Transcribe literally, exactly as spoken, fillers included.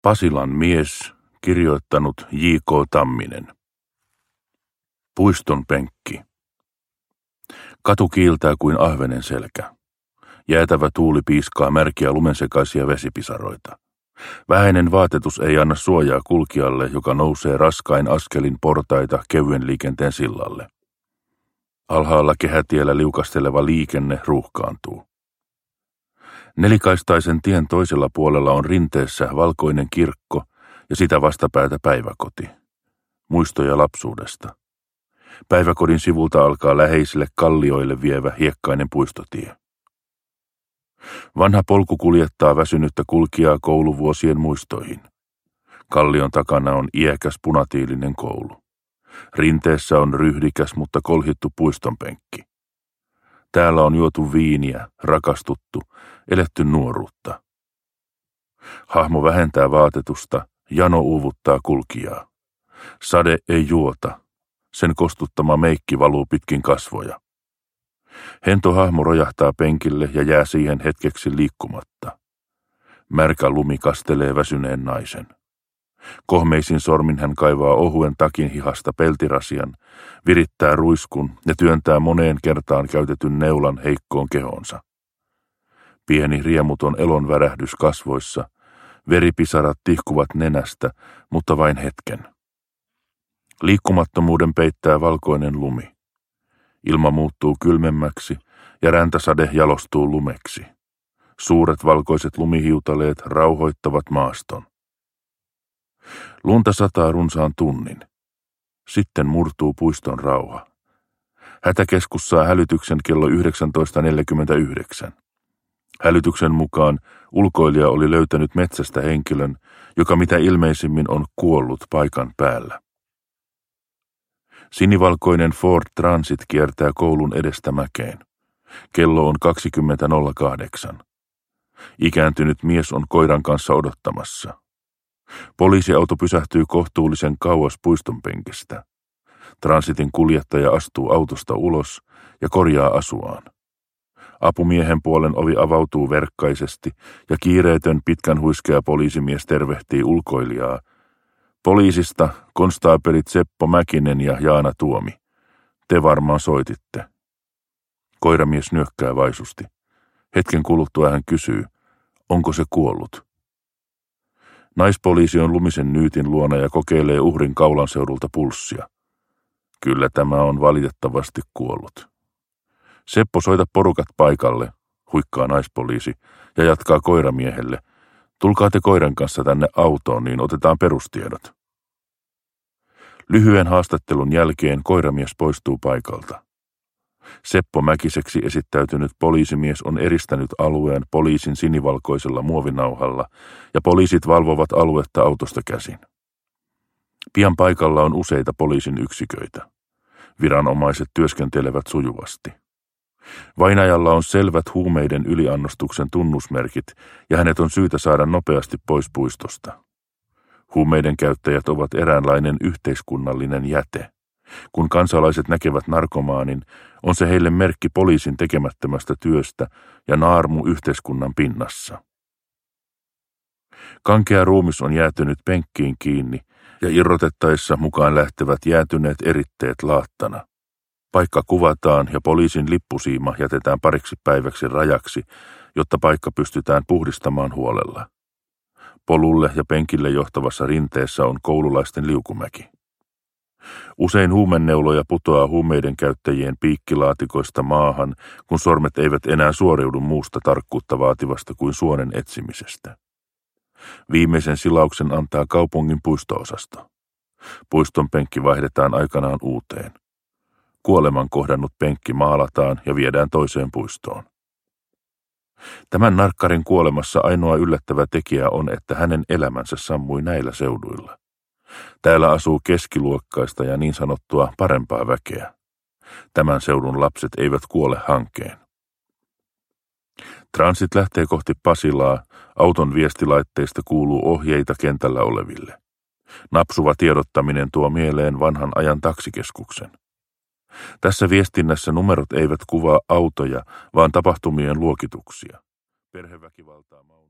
Pasilan mies, kirjoittanut J K Tamminen. Puiston penkki. Katu kiiltää kuin ahvenen selkä. Jäätävä tuuli piiskaa märkiä lumensekaisia vesipisaroita. Vähäinen vaatetus ei anna suojaa kulkijalle, joka nousee raskain askelin portaita kevyen liikenteen sillalle. Alhaalla kehätiellä liukasteleva liikenne ruuhkaantuu. Nelikaistaisen tien toisella puolella on rinteessä valkoinen kirkko ja sitä vastapäätä päiväkoti. Muistoja lapsuudesta. Päiväkodin sivulta alkaa läheisille kallioille vievä hiekkainen puistotie. Vanha polku kuljettaa väsynyttä kulkijaa kouluvuosien muistoihin. Kallion takana on iäkäs punatiilinen koulu. Rinteessä on ryhdikäs, mutta kolhittu puistonpenkki. Täällä on juotu viiniä, rakastuttu, eletty nuoruutta. Hahmo vähentää vaatetusta, jano uuvuttaa kulkijaa. Sade ei juota, sen kostuttama meikki valuu pitkin kasvoja. Hento hahmo rojahtaa penkille ja jää siihen hetkeksi liikkumatta. Märkä lumi kastelee väsyneen naisen. Kohmeisin sormin hän kaivaa ohuen takin hihasta peltirasian, virittää ruiskun ja työntää moneen kertaan käytetyn neulan heikkoon kehonsa. Pieni riemuton elon värähdys kasvoissa, veripisarat tihkuvat nenästä, mutta vain hetken. Liikkumattomuuden peittää valkoinen lumi. Ilma muuttuu kylmemmäksi ja räntäsade jalostuu lumeksi. Suuret valkoiset lumihiutaleet rauhoittavat maaston. Lunta sataa runsaan tunnin. Sitten murtuu puiston rauha. Hätäkeskus saa hälytyksen kello yhdeksäntoista neljäkymmentäyhdeksän. Hälytyksen mukaan ulkoilija oli löytänyt metsästä henkilön, joka mitä ilmeisimmin on kuollut paikan päällä. Sinivalkoinen Ford Transit kiertää koulun edestä mäkeen. Kello on kaksikymmentä nolla kahdeksan. Ikääntynyt mies on koiran kanssa odottamassa. Poliisiauto pysähtyy kohtuullisen kauas puistonpenkistä. Transitin kuljettaja astuu autosta ulos ja korjaa asuaan. Apumiehen puolen ovi avautuu verkkaisesti ja kiireetön pitkän huiskea poliisimies tervehtii ulkoilijaa. Poliisista konstaapelit Seppo Mäkinen ja Jaana Tuomi. Te varmaan soititte. Koiramies nyökkää vaisusti. Hetken kuluttua hän kysyy, onko se kuollut? Naispoliisi on lumisen nyytin luona ja kokeilee uhrin kaulan seudulta pulssia. Kyllä tämä on valitettavasti kuollut. Seppo, soita porukat paikalle, huikkaa naispoliisi ja jatkaa koiramiehelle. Tulkaa te koiran kanssa tänne autoon, niin otetaan perustiedot. Lyhyen haastattelun jälkeen koiramies poistuu paikalta. Seppo Mäkiseksi esittäytynyt poliisimies on eristänyt alueen poliisin sinivalkoisella muovinauhalla ja poliisit valvovat aluetta autosta käsin. Pian paikalla on useita poliisin yksiköitä. Viranomaiset työskentelevät sujuvasti. Vainajalla on selvät huumeiden yliannostuksen tunnusmerkit ja hänet on syytä saada nopeasti pois puistosta. Huumeiden käyttäjät ovat eräänlainen yhteiskunnallinen jäte. Kun kansalaiset näkevät narkomaanin, on se heille merkki poliisin tekemättömästä työstä ja naarmu yhteiskunnan pinnassa. Kankea ruumis on jäätynyt penkkiin kiinni ja irrotettaessa mukaan lähtevät jäätyneet eritteet laattana. Paikka kuvataan ja poliisin lippusiima jätetään pariksi päiväksi rajaksi, jotta paikka pystytään puhdistamaan huolella. Polulle ja penkille johtavassa rinteessä on koululaisten liukumäki. Usein huumenneuloja putoaa huumeiden käyttäjien piikkilaatikoista maahan, kun sormet eivät enää suoriudu muusta tarkkuutta vaativasta kuin suonen etsimisestä. Viimeisen silauksen antaa kaupungin puisto-osasto. Puiston penkki vaihdetaan aikanaan uuteen. Kuoleman kohdannut penkki maalataan ja viedään toiseen puistoon. Tämän narkkarin kuolemassa ainoa yllättävä tekijä on, että hänen elämänsä sammui näillä seuduilla. Täällä asuu keskiluokkaista ja niin sanottua parempaa väkeä. Tämän seudun lapset eivät kuole hankeen. Transit lähtee kohti Pasilaa, auton viestilaitteista kuuluu ohjeita kentällä oleville. Napsuva tiedottaminen tuo mieleen vanhan ajan taksikeskuksen. Tässä viestinnässä numerot eivät kuvaa autoja, vaan tapahtumien luokituksia. Perheväkivaltaa